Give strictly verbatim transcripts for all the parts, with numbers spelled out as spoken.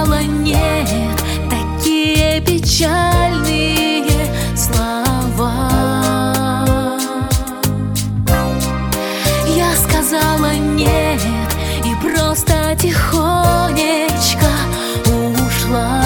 сказала нет, такие печальные слова. Я сказала нет и просто тихонечко ушла.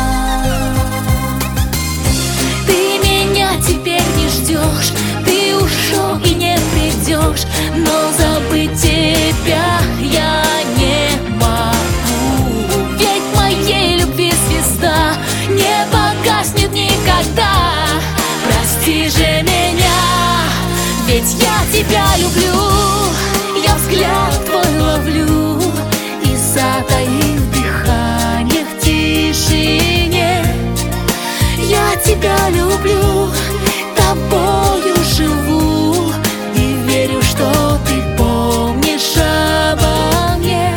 Ты меня теперь не ждешь, ты ушел и не придешь, но забыть тебя я не могу. Ведь моей любви звезда не погаснет никогда. Прости же меня, ведь я тебя люблю. Я взгляд твой ловлю и, затаив дыхание в тишине, я тебя люблю, тобою живу и верю, что ты помнишь обо мне.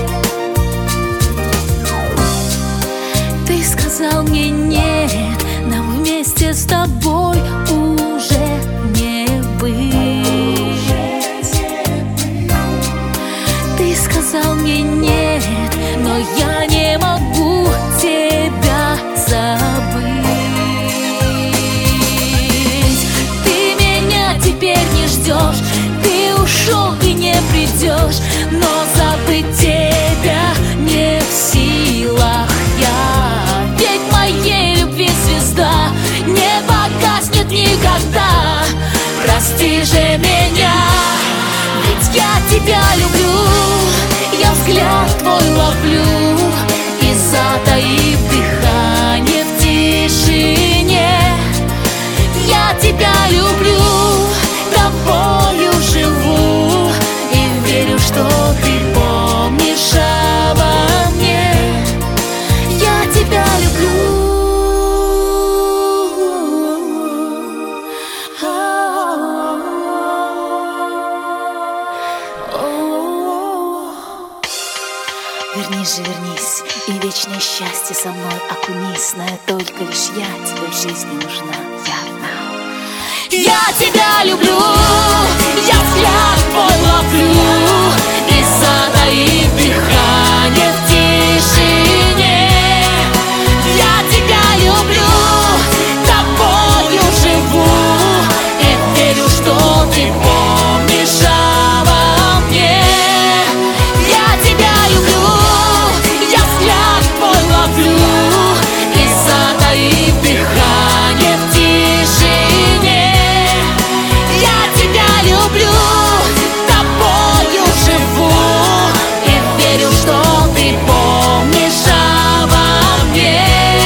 Ты сказал мне нет, нам вместе с тобой уже не быть. Ты сказал мне нет, но я не могу тебя забыть. Ты меня теперь не ждешь, ты ушел и не придешь, но забыть тебя не в силах я. Ведь моей любви звезда не погаснет никогда. Прости же меня, ведь я тебя люблю. Я взгляд твой ловлю и, затаив дыхание в тишине, я тебя люблю, тобою живу и верю, что ты помнишь обо мне. Я тебя люблю. Вернись же, вернись, и вечное счастье со мной окунись, зная только лишь я тебе в жизни нужна, я одна. Я тебя люблю, я взгляд твой ловлю и, затаив дыхание в тишине, я тебя люблю, тобою живу и верю, что ты помнишь обо мне. Я тебя люблю, я взгляд твой ловлю и, затаив дыхание в тишине, я тебя люблю, тобою живу и верю, что ты помнишь обо мне.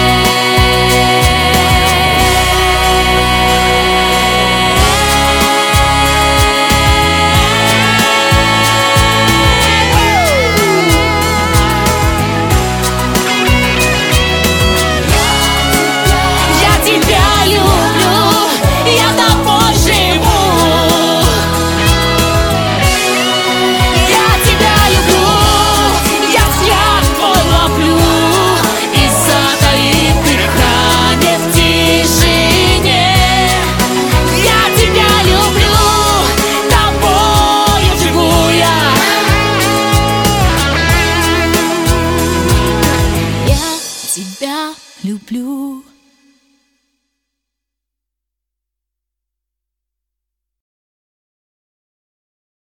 Я тебя люблю, я тобой живу. Я тебя люблю, я взгляд твой ловлю и, затаив дыхание в тишине, я тебя люблю, тобою живу я. Я тебя люблю.